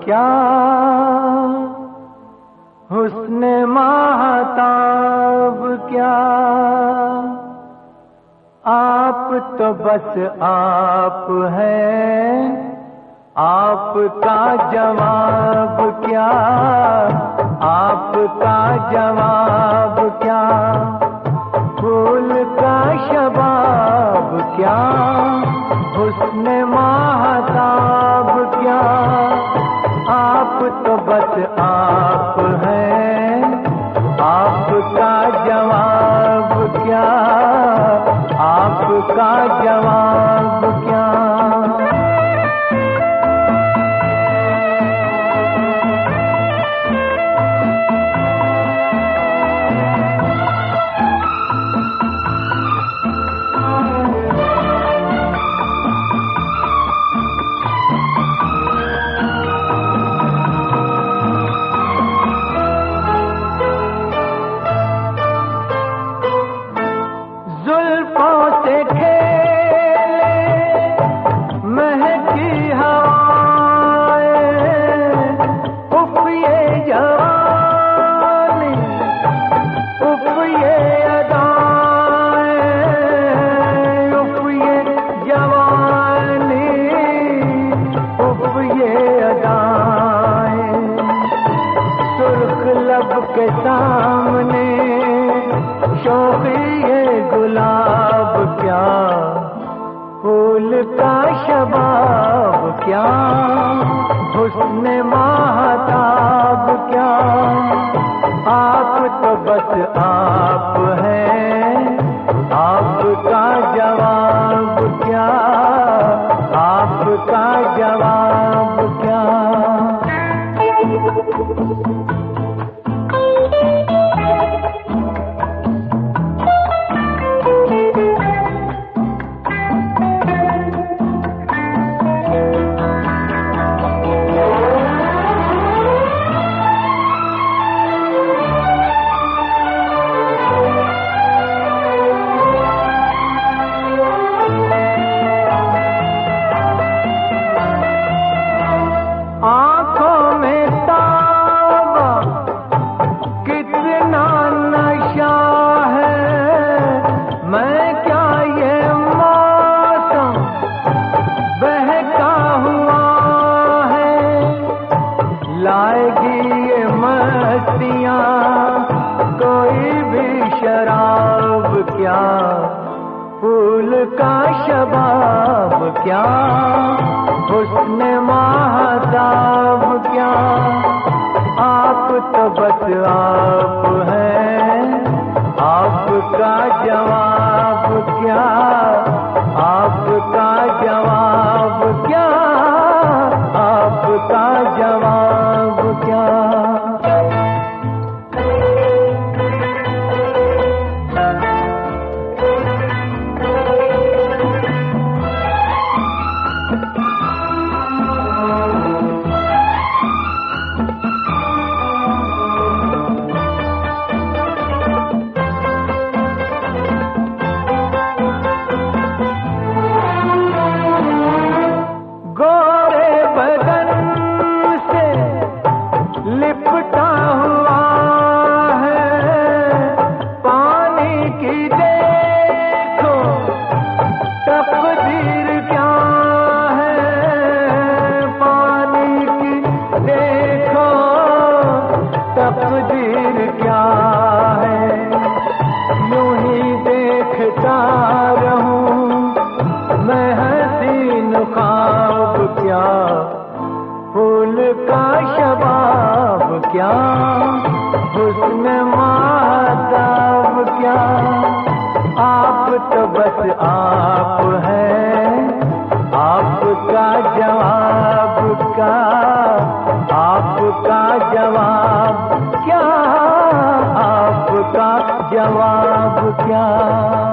क्या, हुस्न माहताब क्या, आप तो बस आप हैं, आपका जवाब क्या, आपका जवाब क्या, फूल का शबाब क्या, हुस्न माहताब क्या, आप तो बस आप हैं, आपका जवाब क्या, आपका जवाब क्या। के सामने शौक़ी ये गुलाब क्या, फूल का शबाब क्या, हुस्न माहताब क्या, आप तो बस आप हैं, आपका जवाब क्या, आपका जवाब क्या। लाएगी ये मस्तियाँ कोई भी शराब क्या, फूल का शबाब क्या, हुस्न माहताब क्या, आप तो बस आप हैं, आपका जवाब क्या, आपका जवाब क्या, आपका जवाब क्या। लिपटा हुआ है पानी की देखो तकदीर क्या है, पानी की देखो तकदीर क्या है, यूं ही देखता रहूं मैं हसीन ख्वाब क्या, फूल का शबाब क्या, हुस्न माहताब क्या, आप तो बस आप हैं, आपका जवाब क्या, आपका जवाब क्या, आपका जवाब क्या।